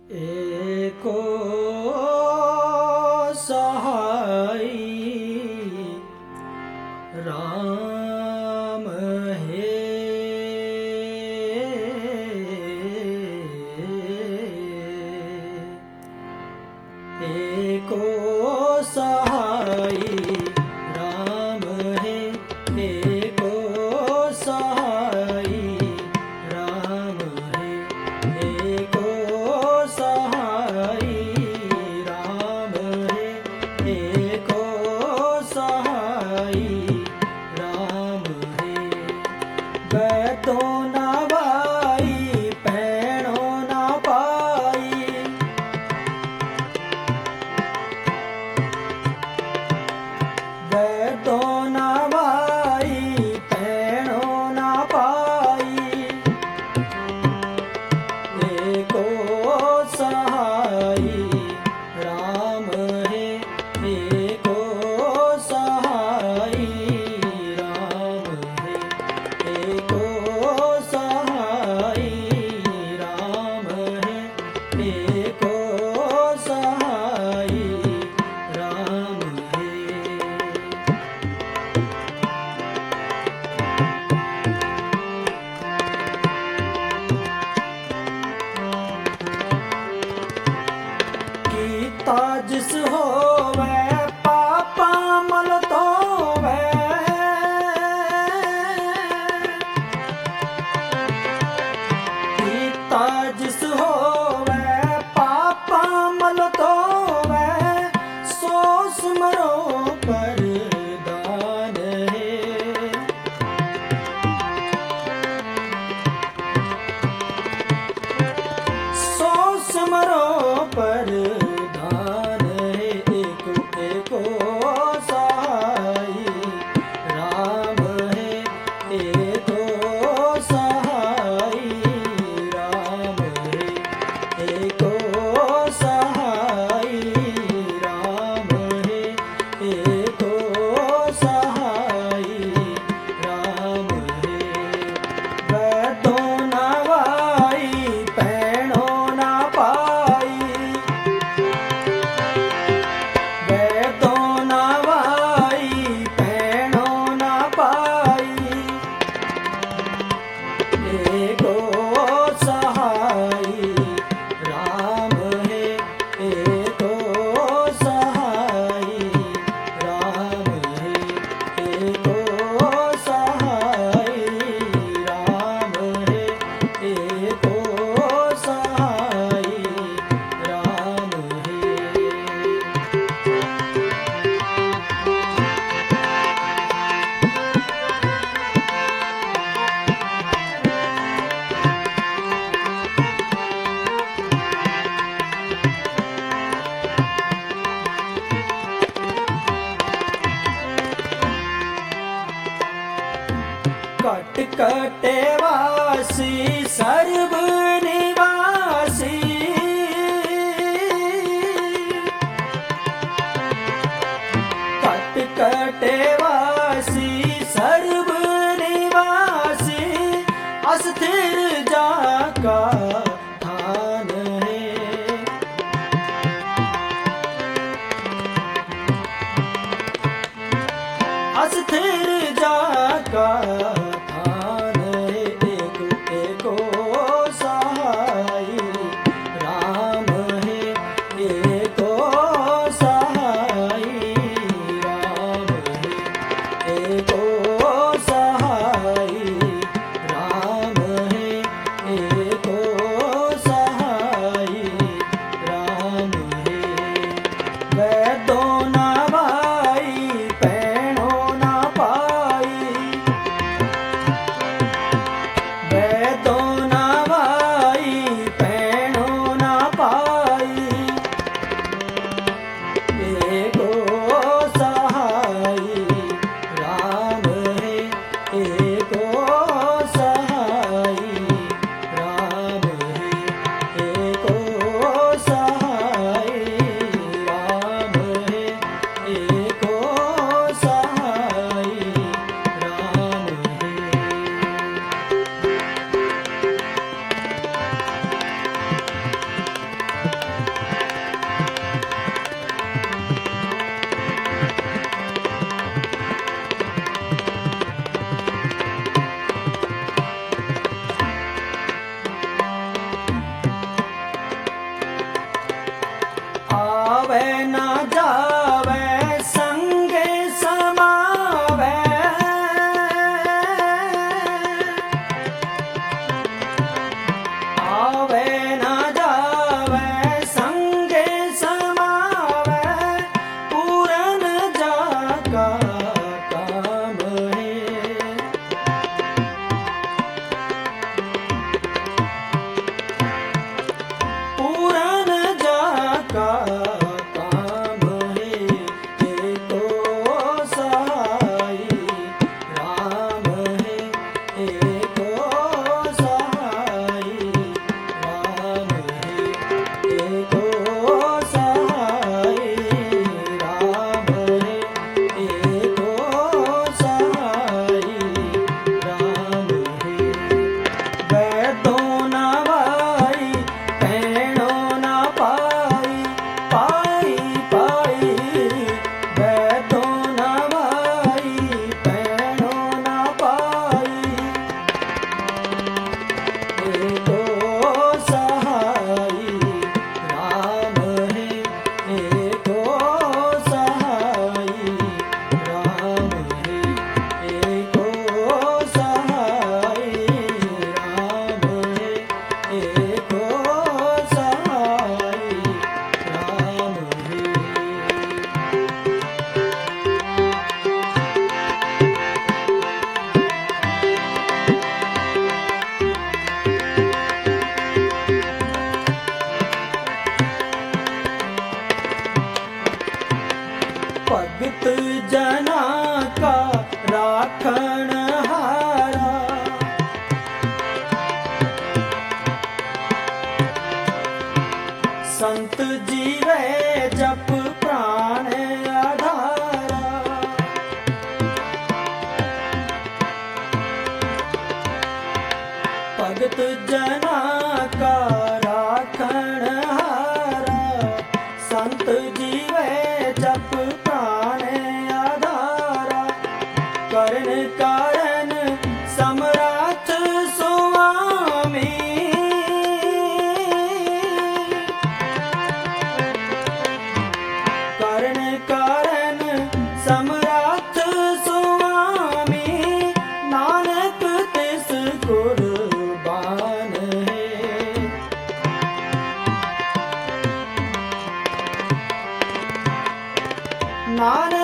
एको सहाय राम है। एको सहाय राम है। एको सहाय राम है। एको सहाय राम है। एको सहाय राम है। बैतो ना भाई पैणो ना पाई। बैतो ना भाई पैणो ना पाई। एको सहाय राम है। एको सहाय राम है। एको सहाय राम है। एको सहाय राम है। कीता जिस होवे पापा मल धोवे। कीता जिस होवे पापा मल धोवे। सो सिमरो परदान है। सो सिमरो परदान है। एको एको सहाय राम है। एको सहाय राम है। एको सहाय राम है। एको सहाय राम है। बैतो ना भाई पैणो ना पाई। बैतो ना भाई पैणो ना पाई। एको सहाय राम है। एको सहाय राम है। एको सहाय राम है। एको सहाय राम है। कट कटे वासी सर्व निवासी। कट कटे वासी सर्व निवासी। अस्थिर जाका थान है। अस्थिर जाका थान है। एको एको सहाय राम है। एको सहाय राम है। एको सहाय राम है। एको सहाय राम है। बैतो ना भाई पैणो ना पाई। संत जीवे जप प्राण आधारा। भगत जना का राखण हारा, संत जीवे जप प्राण आधारा। करण कारण समराथ सुआमी, करण कारण समराथ सुआमी। नानक तिस कुर्बान है। नानक